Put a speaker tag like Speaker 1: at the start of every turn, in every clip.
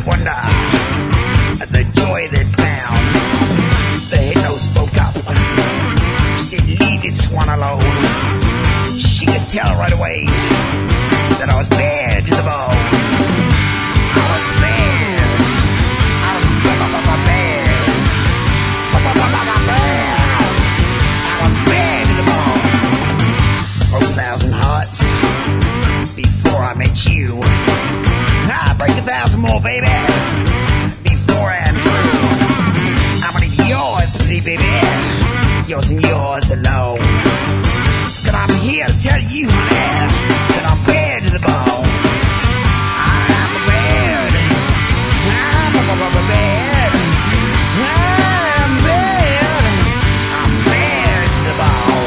Speaker 1: might wonder at the joy they found. The head spoke up. She said, leave this one alone. She could tell right away that I was bad to the bone. I was bad. I was bad. I was bad to the bone. Broke 1,000 hearts before I met you. I break 1,000 more, baby, before I'm through. I'm gonna be yours, pretty baby, yours and yours alone. But I'm here to tell you, honey, that I'm bad to the bone. I'm bad. I'm bad. I'm bad. I'm bad to the bone.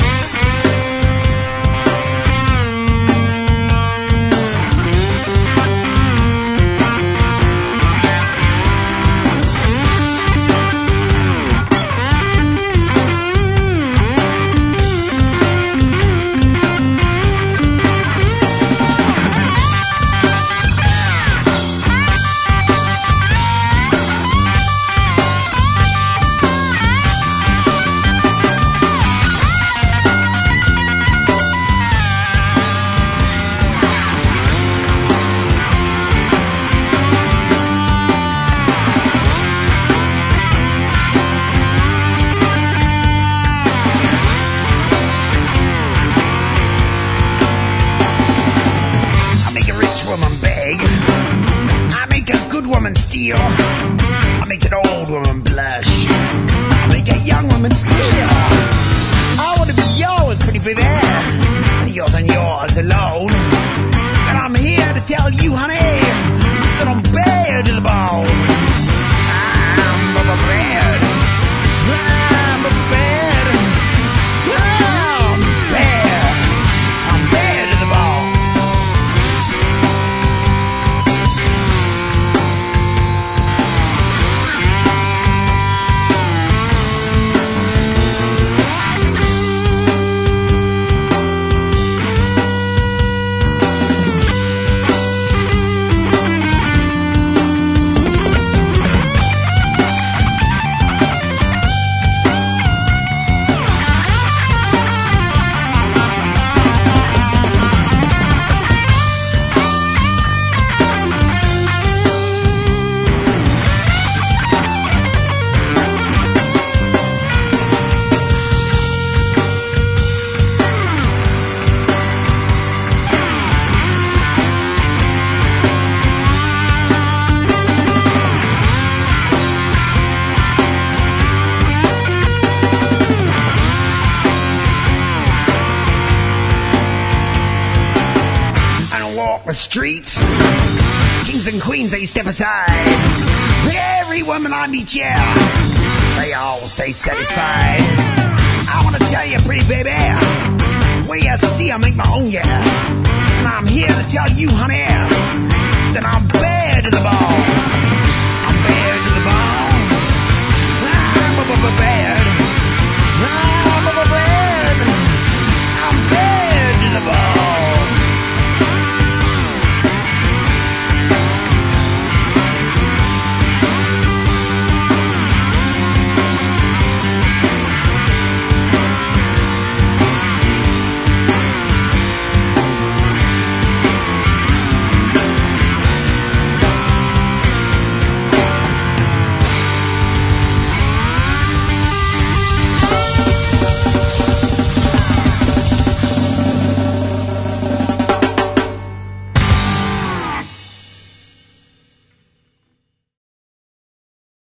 Speaker 1: Steal. I make an old woman blush. I make a young woman squeal. I want to be yours, pretty baby, yours and yours alone. And I'm here to tell you, honey, that I'm bad to the bone. I'm bad. I'm bad. I'm bad. I'm bad to the bone. The streets, kings and queens, they step aside. Every woman I meet, yeah, they all stay satisfied. I want to tell you, pretty baby, where you see I make my own, yeah. And I'm here to tell you, honey, that I'm bad to the bone.